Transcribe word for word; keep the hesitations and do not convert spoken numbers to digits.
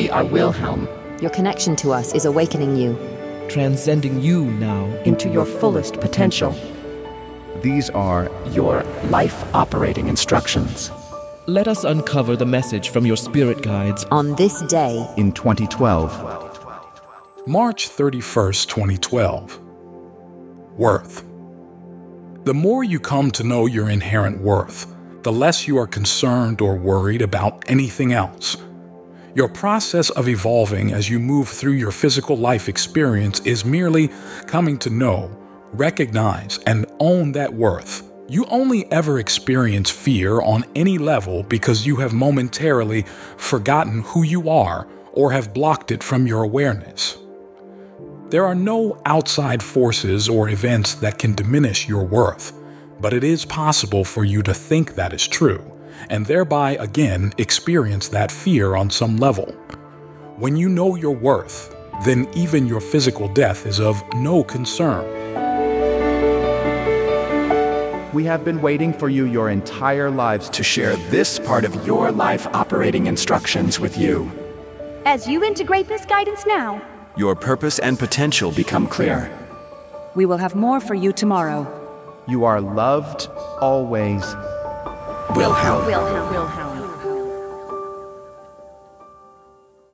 We are Wilhelm. Your connection to us is awakening you. Transcending you now into your fullest potential. These are your life operating instructions. Let us uncover the message from your spirit guides on this day in twenty twelve. March thirty-first, twenty twelve. Worth. The more you come to know your inherent worth, the less you are concerned or worried about anything else. Your process of evolving as you move through your physical life experience is merely coming to know, recognize, and own that worth. You only ever experience fear on any level because you have momentarily forgotten who you are or have blocked it from your awareness. There are no outside forces or events that can diminish your worth, but it is possible for you to think that is true, and thereby again experience that fear on some level. When you know your worth, then even your physical death is of no concern. We have been waiting for you your entire lives to share this part of your life operating instructions with you. As you integrate this guidance now, your purpose and potential become clear. We will have more for you tomorrow. You are loved always. Wilhelm. Wilhelm. Wilhelm.